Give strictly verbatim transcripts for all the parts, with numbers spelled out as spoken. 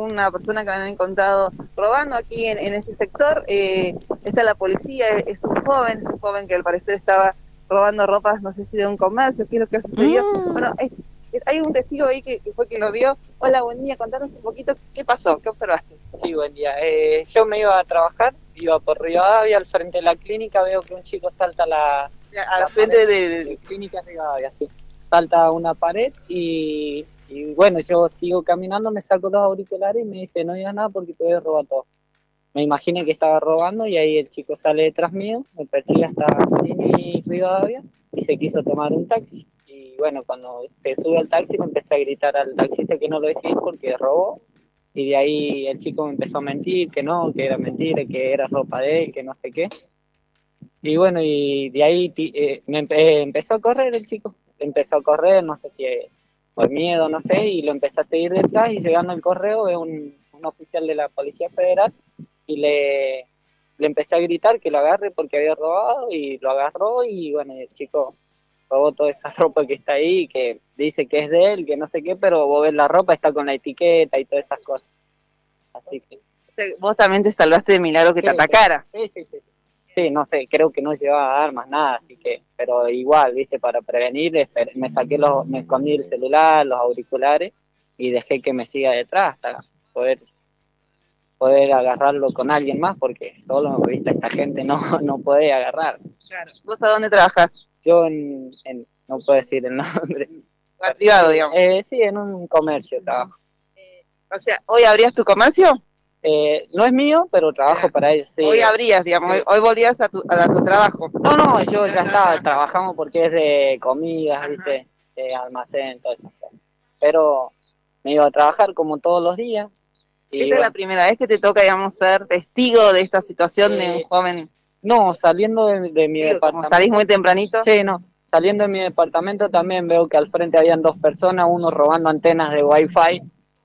una persona que han encontrado robando aquí en, en este sector. Eh, está la policía, es, es un joven, es un joven que al parecer estaba robando ropas, no sé si de un comercio, qué es lo que ha sucedido. Mm. Bueno, es, es, hay un testigo ahí que, que fue quien lo vio. Hola, buen día, contanos un poquito qué pasó, qué observaste. Sí, buen día. Eh, yo me iba a trabajar, iba por Rivadavia, al frente de la clínica, veo que un chico salta la... Al frente de, de, de clínica Rivadavia, sí. Salta una pared y, y bueno, yo sigo caminando, me saco los auriculares y me dice, no digas nada porque te voy a robar todo. Me imaginé que estaba robando y ahí el chico sale detrás mío, me persigue hasta Mini Rivadavia y se quiso tomar un taxi. Y bueno, cuando se sube al taxi me empecé a gritar al taxista que no lo dejé ir porque robó. Y de ahí el chico me empezó a mentir, que no, que era mentira, que era ropa de él, que no sé qué. Y bueno, y de ahí eh, me empe- eh, empezó a correr el chico. Empezó a correr, no sé si por miedo, no sé, y lo empecé a seguir detrás y llegando al correo veo un, un oficial de la Policía Federal y le, le empecé a gritar que lo agarre porque había robado y lo agarró y bueno, el chico robó toda esa ropa que está ahí, que dice que es de él, que no sé qué, pero vos ves la ropa, está con la etiqueta y todas esas cosas. Así que... Vos también te salvaste de milagro que sí, te atacara. Sí, sí, sí, sí. Sí, no sé, creo que no llevaba armas, nada, así que, pero igual, viste, para prevenir, me saqué los, me escondí el celular, los auriculares y dejé que me siga detrás hasta poder, poder agarrarlo con alguien más, porque solo, viste, esta gente no, no puede agarrar. Claro. ¿Vos a dónde trabajás? Yo en, en no puedo decir el nombre. Privado, digamos. Eh, sí, en un comercio trabajo. Eh, o sea, ¿hoy abrías tu comercio? Eh, no es mío, pero trabajo para él. Sí. Hoy abrías, digamos, sí. hoy, hoy volvías a tu, a tu trabajo. No, no, yo ya estaba, trabajamos porque es de comidas, viste, de almacén, todas esas cosas. Pero me iba a trabajar como todos los días. Y ¿esta bueno, es la primera vez que te toca, digamos, ser testigo de esta situación eh, de un joven? No, saliendo de, de mi sí, departamento. ¿Como salís muy tempranito? Sí, no. Saliendo de mi departamento también veo que al frente habían dos personas, uno robando antenas de Wi-Fi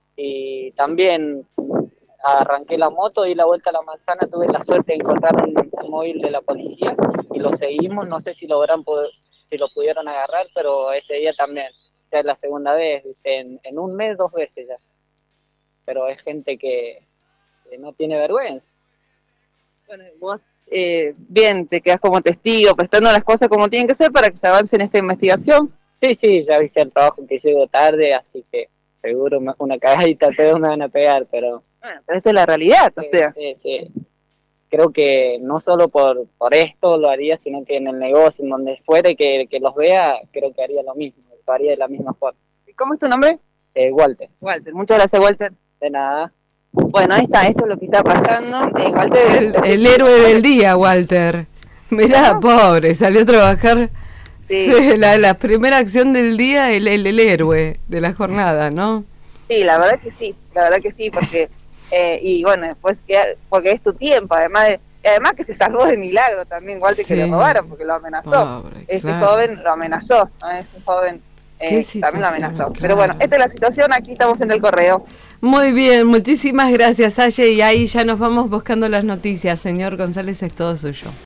y también arranqué la moto, di la vuelta a la manzana, tuve la suerte de encontrar un, un móvil de la policía y lo seguimos, no sé si logran poder, si lo pudieron agarrar, pero ese día también, ya es la segunda vez, en, en un mes, dos veces ya. Pero es gente que, que no tiene vergüenza. Bueno, vos eh, bien, te quedas como testigo, prestando las cosas como tienen que ser para que se avance en esta investigación. Sí, sí, ya hice el trabajo que llego tarde, así que seguro una cagadita todos me van a pegar, pero... Bueno, pero esta es la realidad, sí, o sea. Sí, sí. Creo que no solo por, por esto lo haría, sino que en el negocio, en donde fuere que, que los vea, creo que haría lo mismo, lo haría de la misma forma. ¿Cómo es tu nombre? Eh, Walter. Walter, muchas gracias, Walter. De nada. Bueno, ahí está, esto es lo que está pasando. Eh, Walter, el, el héroe del día, Walter. Mirá, ¿no? Pobre, salió a trabajar. Sí. Sí, la, la primera acción del día, el, el, el héroe de la jornada, ¿no? Sí, la verdad que sí, la verdad que sí, porque... Eh, y bueno, después que porque es tu tiempo, además de, además que se salvó de milagro también, Walter, sí. Que le robaron porque lo amenazó. Pobre, este claro. joven lo amenazó, ¿no? Este joven eh, también lo amenazó. Claro. Pero bueno, esta es la situación, aquí estamos en el correo. Muy bien, muchísimas gracias, Aye, y ahí ya nos vamos buscando las noticias. Señor González, es todo suyo.